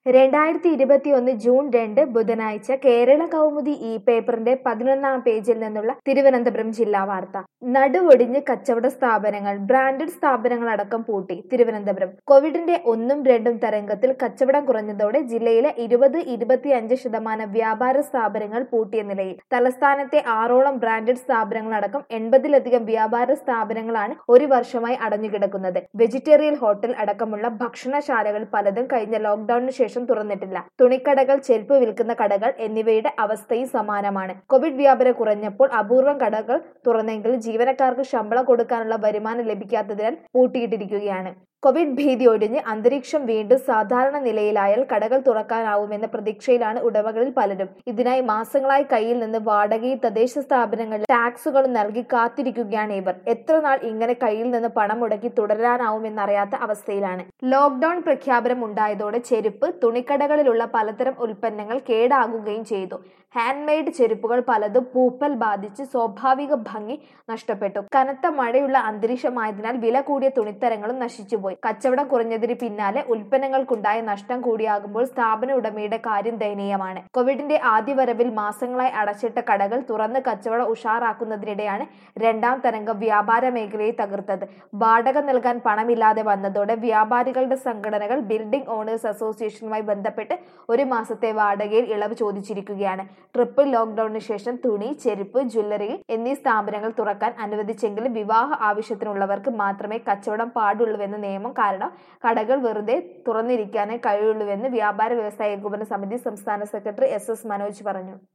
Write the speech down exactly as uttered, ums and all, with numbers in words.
രണ്ടായിരത്തി ഇരുപത്തിയൊന്ന് ജൂൺ രണ്ട് ബുധനാഴ്ച കേരള കൗമുദി ഇ പേപ്പറിന്റെ പതിനൊന്നാം പേജിൽ നിന്നുള്ള തിരുവനന്തപുരം ജില്ലാ വാർത്ത. നടുവൊടിഞ്ഞ് കച്ചവട സ്ഥാപനങ്ങൾ, ബ്രാൻഡഡ് സ്ഥാപനങ്ങളടക്കം പൂട്ടി. തിരുവനന്തപുരം കോവിഡിന്റെ ഒന്നും രണ്ടും തരംഗത്തിൽ കച്ചവടം കുറഞ്ഞതോടെ ജില്ലയിലെ ഇരുപത് ഇരുപത്തിയഞ്ച് ശതമാനം വ്യാപാര സ്ഥാപനങ്ങൾ പൂട്ടിയ നിലയിൽ. തലസ്ഥാനത്തെ ആറോളം ബ്രാൻഡഡ് സ്ഥാപനങ്ങളടക്കം എൺപതിലധികം വ്യാപാര സ്ഥാപനങ്ങളാണ് ഒരു വർഷമായി അടഞ്ഞുകിടക്കുന്നത്. വെജിറ്റേറിയൻ ഹോട്ടൽ അടക്കമുള്ള ഭക്ഷണശാലകൾ പലതും കഴിഞ്ഞ ലോക്ഡൌണിന് ശേഷം തുറന്നിട്ടില്ല. തുണിക്കടകൾ, ചെരുപ്പ് വിൽക്കുന്ന കടകൾ എന്നിവയുടെ അവസ്ഥയും സമാനമാണ്. കോവിഡ് വ്യാപനം കുറഞ്ഞപ്പോൾ അപൂർവം കടകൾ തുറന്നെങ്കിലും ജീവനക്കാർക്ക് ശമ്പളം കൊടുക്കാനുള്ള വരുമാനം ലഭിക്കാത്തതിനാൽ പൂട്ടിയിട്ടിരിക്കുകയാണ്. കോവിഡ് ഭീതി ഒഴിഞ്ഞ് അന്തരീക്ഷം വീണ്ടും സാധാരണ നിലയിലായാൽ കടകൾ തുറക്കാനാവുമെന്ന പ്രതീക്ഷയിലാണ് ഉടമകളിൽ പലരും. ഇതിനായി മാസങ്ങളായി കയ്യിൽ നിന്ന് വാടകയും തദ്ദേശ സ്ഥാപനങ്ങളിൽ ടാക്സുകളും നൽകി കാത്തിരിക്കുകയാണ് ഇവർ. എത്ര നാൾ ഇങ്ങനെ കയ്യിൽ നിന്ന് പണം മുടക്കി തുടരാനാവുമെന്നറിയാത്ത അവസ്ഥയിലാണ്. ലോക്ഡൌൺ പ്രഖ്യാപനം ഉണ്ടായതോടെ ചെരുപ്പ്, തുണിക്കടകളിലുള്ള പലതരം ഉൽപ്പന്നങ്ങൾ കേടാകുകയും ചെയ്തു. ഹാൻഡ് മെയ്ഡ് ചെരുപ്പുകൾ പലതും പൂപ്പൽ ബാധിച്ച് സ്വാഭാവിക ഭംഗി നഷ്ടപ്പെട്ടു. കനത്ത മഴയുള്ള അന്തരീക്ഷമായതിനാൽ വില കൂടിയ തുണിത്തരങ്ങളും നശിച്ചുപോയി. കച്ചവടം കുറഞ്ഞതിന് പിന്നാലെ ഉൽപ്പന്നങ്ങൾക്കുണ്ടായ നഷ്ടം കൂടിയാകുമ്പോൾ സ്ഥാപന ഉടമയുടെ കാര്യം ദയനീയമാണ്. കോവിഡിന്റെ ആദ്യ വരവിൽ മാസങ്ങളായി അടച്ചിട്ട കടകൾ തുറന്ന് കച്ചവടം ഉഷാറാക്കുന്നതിനിടെയാണ് രണ്ടാം തരംഗം വ്യാപാര മേഖലയെ തകർത്തത്. വാടക നൽകാൻ പണമില്ലാതെ വന്നതോടെ വ്യാപാരികളുടെ സംഘടനകൾ ബിൽഡിംഗ് ഓണേഴ്സ് അസോസിയേഷനുമായി ബന്ധപ്പെട്ട് ഒരു മാസത്തെ വാടകയിൽ ഇളവ് ചോദിച്ചിരിക്കുകയാണ്. ട്രിപ്പിൾ ലോക്ഡൌണിന് ശേഷം തുണി, ചെരുപ്പ്, ജ്വല്ലറി എന്നീ സ്ഥാപനങ്ങൾ തുറക്കാൻ അനുവദിച്ചെങ്കിലും വിവാഹ ആവശ്യത്തിനുള്ളവർക്ക് മാത്രമേ കച്ചവടം പാടുള്ളൂവെന്ന നിയമം കാരണം കടകൾ വെറുതെ തുറന്നിരിക്കാനേ കഴിയുള്ളൂവെന്ന് വ്യാപാര വ്യവസായ ഏകോപന സമിതി സംസ്ഥാന സെക്രട്ടറി എസ് എസ് മനോജ് പറഞ്ഞു.